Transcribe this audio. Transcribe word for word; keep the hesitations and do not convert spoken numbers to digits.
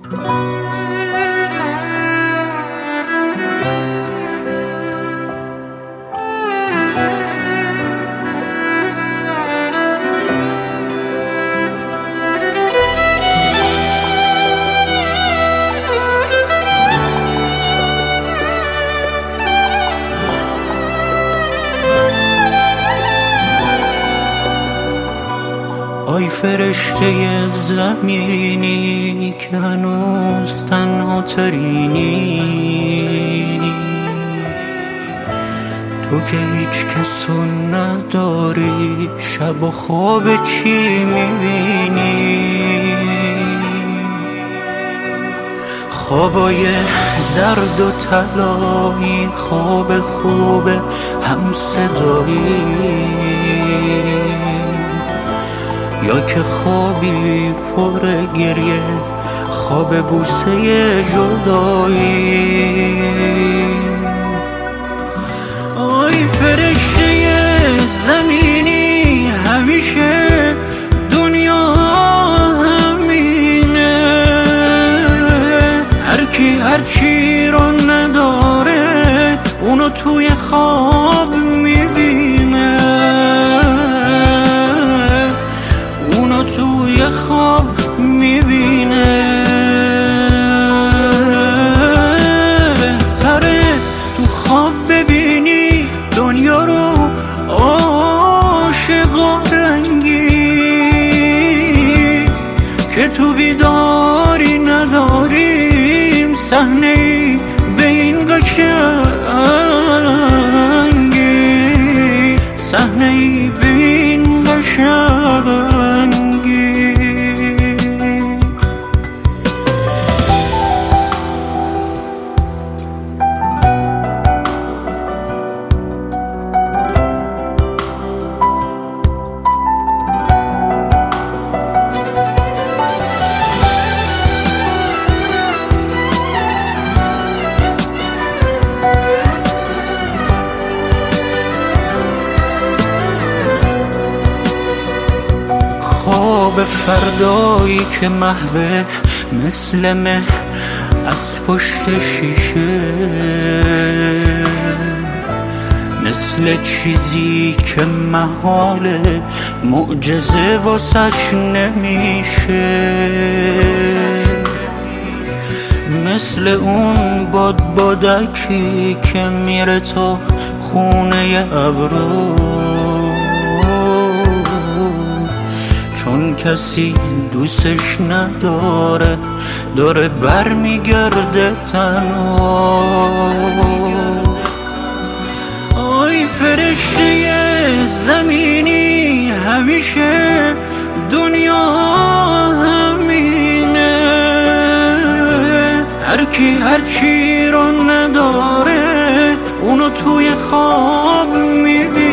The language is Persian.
آی فرشته زمینی که هنوز تنها ترینی، تو که هیچ کسو نداری، شب و خواب چی میبینی؟ خوابای زرد و طلایی، خواب خوب هم صدایی، یا که خوابی پر گریه، خواب بوسه جدایی. آی فرشته زمینی، همیشه دنیا همینه، هر کی هر چی رو نداره اونو توی خواب میبینه، اونو توی خواب میبینه. بهتره تو خواب ببینی دنیا رو عاشق و رنگی، که تو بیداری نداریم صحنه ای به این قشنگی، صحنه ای به این قشنگی. خواب فردایی که محوه مثل مه از پشت شیشه، مثل چیزی که محاله معجزه واسش نمیشه، مثل اون باد بادکی که میره تا خونه ابرو، چون کسی دوستش نداره داره بر میگرده تنها. آی فرشته زمینی، همیشه دنیا همینه، هر کی هر چی رو نداره اونو توی خواب میبینه.